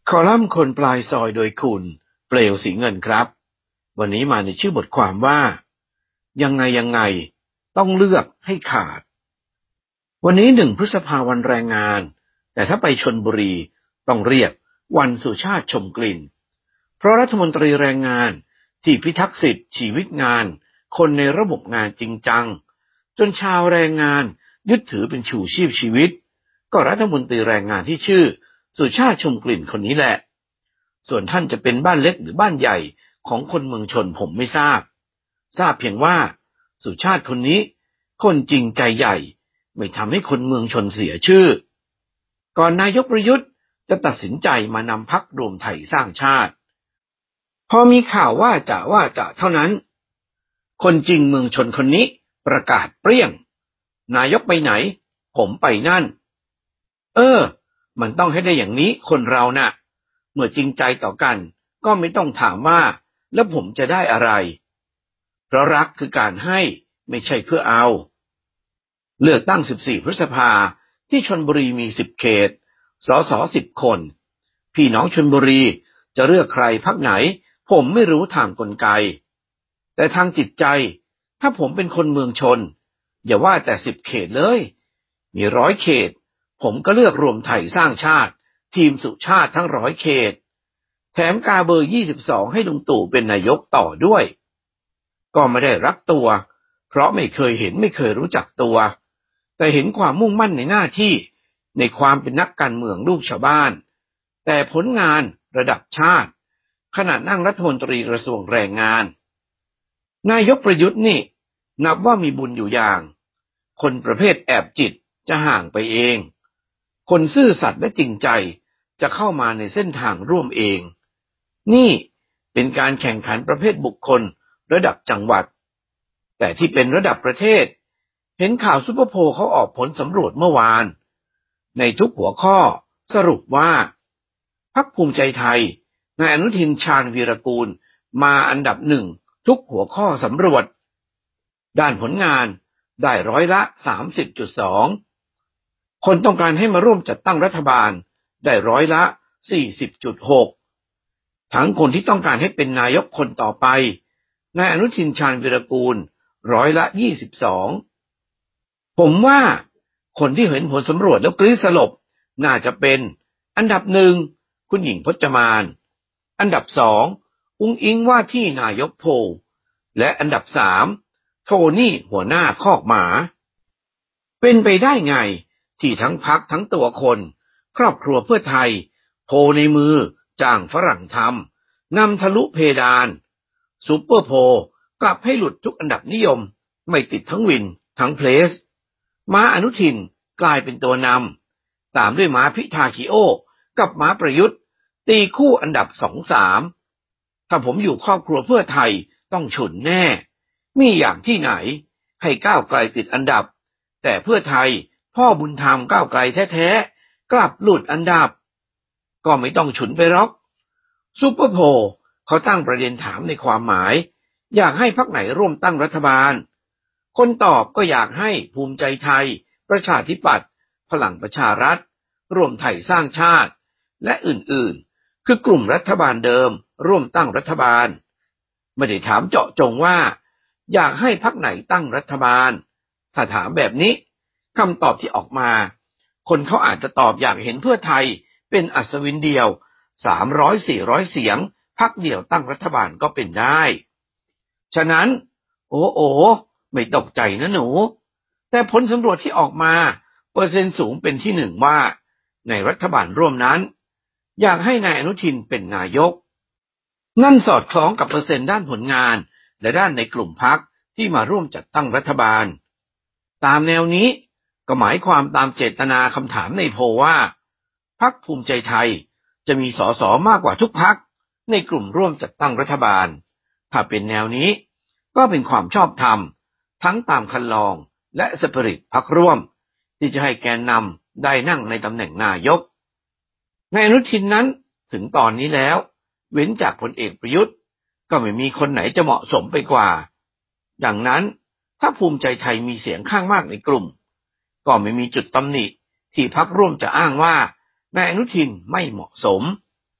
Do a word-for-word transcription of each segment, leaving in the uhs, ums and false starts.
คอลัมน์คนปลายซอยโดยคุณเปลวสีเงินครับวันนี้มาในชื่อบทความว่ายังไงยังไงต้องเลือกให้ขาดวันนี้หนึ่งพฤษภาวันแรงงานแต่ถ้าไปชลบุรีต้องเรียกวันสุชาติชมกลิ่นเพราะรัฐมนตรีแรงงานที่พิทักษ์สิทธิชีวิตงานคนในระบบงานจริงจังจนชาวแรงงานยึดถือเป็นชูชีพชีวิตก็รัฐมนตรีแรงงานที่ชื่อสุชาติชมกลิ่นคนนี้แหละส่วนท่านจะเป็นบ้านเล็กหรือบ้านใหญ่ของคนเมืองชนผมไม่ทราบทราบเพียงว่าสุชาติคนนี้คนจริงใจใหญ่ไม่ทำให้คนเมืองชนเสียชื่อก่อนนายกประยุทธ์จะตัดสินใจมานำพรรครวมไทยสร้างชาติพอมีข่าวว่าจะว่าจะเท่านั้นคนจริงเมืองชนคนนี้ประกาศเปรี้ยงนายกไปไหนผมไปนั่นเออมันต้องให้ได้อย่างนี้คนเราน่ะเมื่อจริงใจต่อกันก็ไม่ต้องถามว่าแล้วผมจะได้อะไรเพราะรักคือการให้ไม่ใช่เพื่อเอาเลือกตั้งสิบสี่พฤษภาที่ชลบุรีมีสิบเขตสสสิบคนพี่น้องชลบุรีจะเลือกใครพรรคไหนผมไม่รู้ทางกลไกแต่ทางจิตใจถ้าผมเป็นคนเมืองชนอย่าว่าแต่สิบเขตเลยมีร้อยเขตผมก็เลือกรวมไทยสร้างชาติทีมสุชาติทั้งร้อยเขตแถมกาเบอร์ยี่สิบสองให้ลุงตู่เป็นนายกต่อด้วยก็ไม่ได้รักตัวเพราะไม่เคยเห็นไม่เคยรู้จักตัวแต่เห็นความมุ่งมั่นในหน้าที่ในความเป็นนักการเมืองลูกชาวบ้านแต่ผลงานระดับชาติขณะนั่งรัฐมนตรีกระทรวงแรงงานนายกประยุทธ์นี่นับว่ามีบุญอยู่อย่างคนประเภทแอบจิตจะห่างไปเองคนซื่อสัตย์และจริงใจจะเข้ามาในเส้นทางร่วมเองนี่เป็นการแข่งขันประเภทบุคคลระดับจังหวัดแต่ที่เป็นระดับประเทศเห็นข่าวซุปเปอร์โพลเขาออกผลสำรวจเมื่อวานในทุกหัวข้อสรุปว่าพรรคภูมิใจไทยนายอนุทินชาญวีรกูลมาอันดับหนึ่งทุกหัวข้อสำรวจด้านผลงานได้ร้อยละ สามสิบจุดสอง คนต้องการให้มาร่วมจัดตั้งรัฐบาลได้ร้อยละ สี่สิบจุดหก ทั้งคนที่ต้องการให้เป็นนายกคนต่อไปนายอนุทินชาญวีรกูลร้อยละ ยี่สิบสอง ผมว่าคนที่เห็นผลสำรวจแล้วกรี๊ดสลบน่าจะเป็นอันดับหนึ่งคุณหญิงพจมานอันดับสองอุ๊งอิ๊งว่าที่นายกโพลและอันดับสามโทนี่หัวหน้าคอกหมาเป็นไปได้ไงที่ทั้งพรรคทั้งตัวคนครอบครัวเพื่อไทยโพลในมือจ้างฝรั่งทำนำทะลุเพดานซุปเปอร์โพลกลับให้หลุดทุกอันดับนิยมไม่ติดทั้งวินทั้งเพลสม้าอนุทินกลายเป็นตัวนำตามด้วยม้าพิธาคีโอกับม้าประยุทธ์ตีคู่อันดับสองสามถ้าผมอยู่ครอบครัวเพื่อไทยต้องฉุนแน่มีอย่างที่ไหนให้ก้าวไกลติดอันดับแต่เพื่อไทยพ่อบุญธรรมก้าวไกลแท้ๆกลับหลุดอันดับก็ไม่ต้องฉุนไปหรอกซุปเปอร์โพลเขาตั้งประเด็นถามในความหมายอยากให้พรรคไหนร่วมตั้งรัฐบาลคนตอบก็อยากให้ภูมิใจไทยประชาธิปัตย์พลังประชารัฐรวมไทยสร้างชาติและอื่นๆคือกลุ่มรัฐบาลเดิมร่วมตั้งรัฐบาลไม่ได้ถามเจาะจงว่าอยากให้พรรคไหนตั้งรัฐบาลถ้าถามแบบนี้คำตอบที่ออกมาคนเขาอาจจะตอบอยากเห็นเพื่อไทยเป็นอัศวินเดียวสามร้อย สี่ร้อยเสียงพรรคเดียวตั้งรัฐบาลก็เป็นได้ฉะนั้นโอ้โอไม่ตกใจนะหนูแต่ผลสำรวจที่ออกมาเปอร์เซ็นต์สูงเป็นที่หนึ่งว่าในรัฐบาลร่วมนั้นอยากให้นายอนุทินเป็นนายกนั่นสอดคล้องกับเปอร์เซ็นต์ด้านผลงานและด้านในกลุ่มพรรคที่มาร่วมจัดตั้งรัฐบาลตามแนวนี้ก็หมายความตามเจตนาคำถามในโพลว่าพรรคภูมิใจไทยจะมีสสมากกว่าทุกพรรคในกลุ่มร่วมจัดตั้งรัฐบาลถ้าเป็นแนวนี้ก็เป็นความชอบธรรมทั้งตามคันลองและสปิริตพรรคร่วมที่จะให้แกนนำได้นั่งในตำแหน่งนายกนายอนุทินนั้นถึงตอนนี้แล้วเว้นจากพลเอกประยุทธ์ก็ไม่มีคนไหนจะเหมาะสมไปกว่าดังนั้นถ้าภูมิใจไทยมีเสียงข้างมากในกลุ่มก็ไม่มีจุดตำหนิที่พรรคร่วมจะอ้างว่านายอนุทินไม่เหมาะสม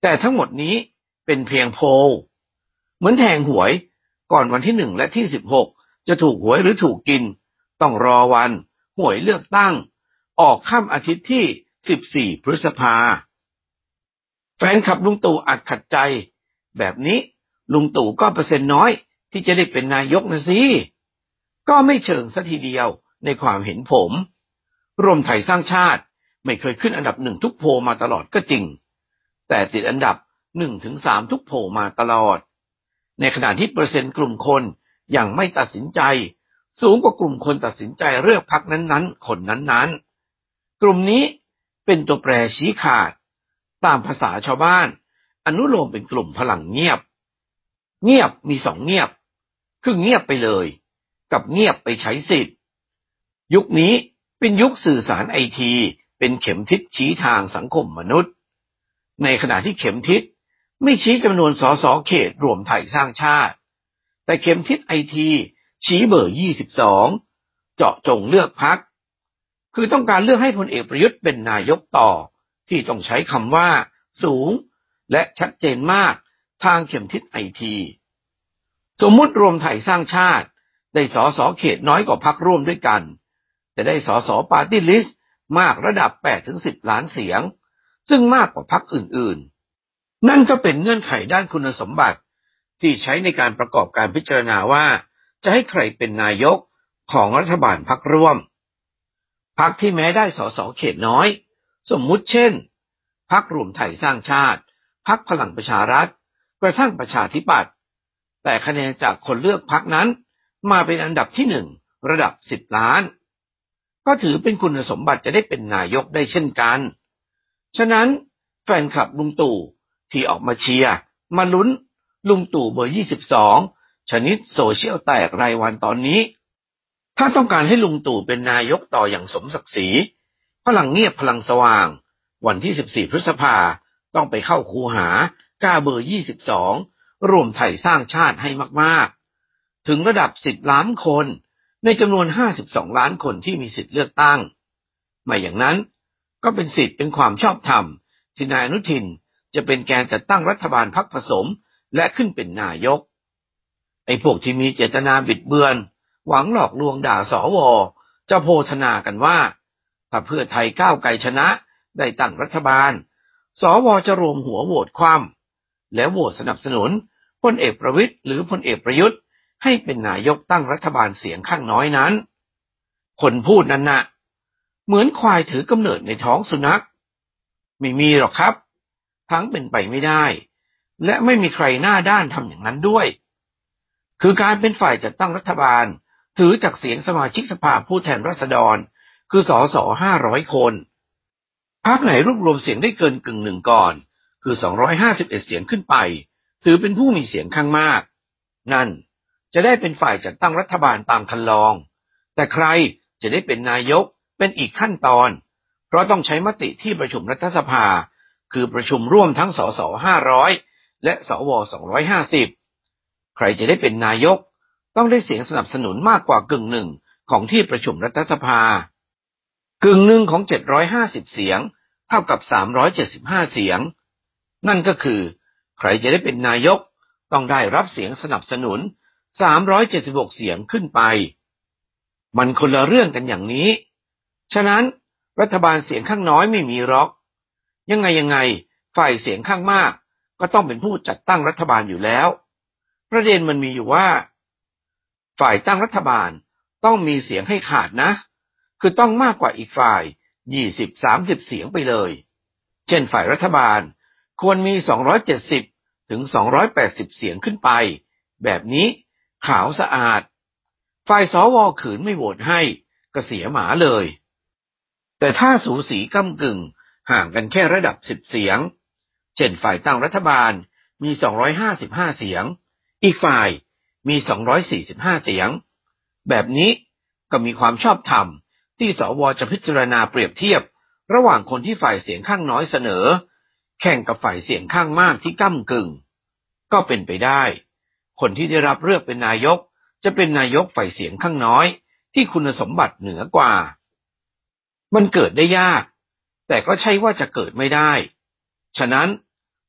แต่ทั้งหมดนี้เป็นเพียงโพลเหมือนแทงหวยก่อนวันที่หนึ่งและที่สิบหกจะถูกหวยหรือถูกกินต้องรอวันหวยเลือกตั้งออกค่ำอาทิตย์ที่สิบสี่พฤษภาแฟนคลับลุงตู่อาจขัดใจแบบนี้ลุงตู่ก็เปอร์เซ็นต์น้อยที่จะได้เป็นนายกนะสิก็ไม่เชิงซะทีเดียวในความเห็นผมรวมไทยสร้างชาติไม่เคยขึ้นอันดับหนึ่งทุกโพลมาตลอดก็จริงแต่ติดอันดับหนึ่งถึงสามทุกโพลมาตลอดในขณะที่เปอร์เซ็นต์กลุ่มคนยังไม่ตัดสินใจสูงกว่ากลุ่มคนตัดสินใจเลือกพรรคนั้นๆคนนั้นๆกลุ่มนี้เป็นตัวแปรชี้ขาดตามภาษาชาวบ้านอนุโลมเป็นกลุ่มพลังเงียบเงียบมีสองเงียบคือเงียบไปเลยกับเงียบไปใช้สิทธิ์ยุคนี้เป็นยุคสื่อสารไอทีเป็นเข็มทิศชี้ทางสังคมมนุษย์ในขณะที่เข็มทิศไม่ชี้จำนวนสสเขตรวมไทยสร้างชาติแต่เข็มทิศไอทีชี้เบอร์ยี่สิบสองเจาะจงเลือกพรรคคือต้องการเลือกให้พลเอกประยุทธ์เป็นนายกต่อที่ต้องใช้คำว่าสูงและชัดเจนมากทางเข็มทิศไอทีสมมุติรวมไทยสร้างชาติได้สสเขตน้อยกว่าพรรคร่วมด้วยกันแต่ได้สสปาร์ตี้ลิสต์มากระดับ แปดถึงสิบ ล้านเสียงซึ่งมากกว่าพรรคอื่นๆนั่นก็เป็นเงื่อนไขด้านคุณสมบัติที่ใช้ในการประกอบการพิจารณาว่าจะให้ใครเป็นนายกของรัฐบาลพรรคร่วมพรรคที่แม้ได้สสเขตน้อยสมมุติเช่นพรรครวมไทยสร้างชาติพรรคพลังประชารัฐกระทั่งประชาธิปัตย์แต่คะแนนจากคนเลือกพรรคนั้นมาเป็นอันดับที่หนึ่งระดับสิบล้านก็ถือเป็นคุณสมบัติจะได้เป็นนายกได้เช่นกันฉะนั้นแฟนคลับลุงตู่ที่ออกมาเชียร์มาลุ้นลุงตู่เบอร์ยี่สิบสองชนิดโซเชียลแตกรายวันตอนนี้ถ้าต้องการให้ลุงตู่เป็นนายกต่ออย่างสมศักดิ์ศรีพลังเงียบพลังสว่างวันที่สิบสี่พฤษภาต้องไปเข้าคูหากาเบอร์ยี่สิบสองรวมไทยสร้างชาติให้มากๆถึงระดับสิบล้านคนในจำนวนห้าสิบสองล้านคนที่มีสิทธิ์เลือกตั้งไม่อย่างนั้นก็เป็นสิทธิ์เป็นความชอบธรรมที่นายอนุทินจะเป็นแกนจัดตั้งรัฐบาลพรรคผสมและขึ้นเป็นนายกไอ้พวกที่มีเจตนาบิดเบือนหวังหลอกลวงด่าสวจะโพธนากันว่าถ้าเพื่อไทยก้าวไกลชนะได้ตั้งรัฐบาลสวจะรวมหัวโหวตคว่ำแล้วโหวตสนับสนุนพลเอกประวิตรหรือพลเอกประยุทธ์ให้เป็นนายกตั้งรัฐบาลเสียงข้างน้อยนั้นคนพูดนั้นน่ะเหมือนควายถือกำเนิดในท้องสุนัขไม่มีหรอกครับทั้งเป็นไปไม่ได้และไม่มีใครหน้าด้านทำอย่างนั้นด้วยคือการเป็นฝ่ายจัดตั้งรัฐบาลถือจากเสียงสมาชิกสภาผู้แทนราษฎรคือสสห้าร้อยคนพรรคไหนรวบรวมเสียงได้เกินกึ่งหนึ่งก่อนคือสองร้อยห้าสิบเอ็ดเสียงขึ้นไปถือเป็นผู้มีเสียงข้างมากนั่นจะได้เป็นฝ่ายจัดตั้งรัฐบาลตามคันลองแต่ใครจะได้เป็นนายกเป็นอีกขั้นตอนเพราะต้องใช้มติที่ประชุมรัฐสภาคือประชุมร่วมทั้งสสห้าร้อยและสวสองร้อยห้าสิบใครจะได้เป็นนายกต้องได้เสียงสนับสนุนมากกว่ากึ่งหนึ่งของที่ประชุมรัฐสภากึ่งหนึ่งของเจ็ดร้อยห้าสิบเสียงเท่ากับสามร้อยเจ็ดสิบห้าเสียงนั่นก็คือใครจะได้เป็นนายกต้องได้รับเสียงสนับสนุนสามร้อยเจ็ดสิบหกเสียงขึ้นไปมันคนละเรื่องกันอย่างนี้ฉะนั้นรัฐบาลเสียงข้างน้อยไม่มีหรอกยังไงยังไงฝ่ายเสียงข้างมากก็ต้องเป็นผู้จัดตั้งรัฐบาลอยู่แล้วประเด็นมันมีอยู่ว่าฝ่ายตั้งรัฐบาลต้องมีเสียงให้ขาดนะคือต้องมากกว่าอีกฝ่ายยี่สิบ สามสิบเสียงไปเลยเช่นฝ่ายรัฐบาลควรมีสองร้อยเจ็ดสิบถึงสองร้อยแปดสิบเสียงขึ้นไปแบบนี้ขาวสะอาดฝ่ายสวขืนไม่โหวตให้ก็เสียหมาเลยแต่ถ้าสูสีก้ำกึ่งห่างกันแค่ระดับสิบเสียงเช่นฝ่ายตั้งรัฐบาลมีสองร้อยห้าสิบห้าเสียงอีกฝ่ายมีสองร้อยสี่สิบห้าเสียงแบบนี้ก็มีความชอบธรรมที่สวจะพิจารณาเปรียบเทียบระหว่างคนที่ฝ่ายเสียงข้างน้อยเสนอแข่งกับฝ่ายเสียงข้างมากที่ก้ำกึ่งก็เป็นไปได้คนที่ได้รับเลือกเป็นนายกจะเป็นนายกฝ่ายเสียงข้างน้อยที่คุณสมบัติเหนือกว่ามันเกิดได้ยากแต่ก็ใช่ว่าจะเกิดไม่ได้ฉะนั้น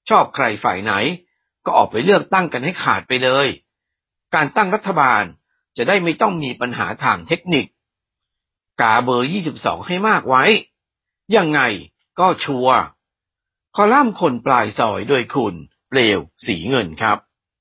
ชอบใครฝ่ายไหนก็ออกไปเลือกตั้งกันให้ขาดไปเลยการตั้งรัฐบาลจะได้ไม่ต้องมีปัญหาทางเทคนิคกาเบอร์ยี่สิบสองให้มากไว้ยังไงก็ชัวร์คอลัมน์คนปลายซอยโดยคุณเปลวสีเงินครับ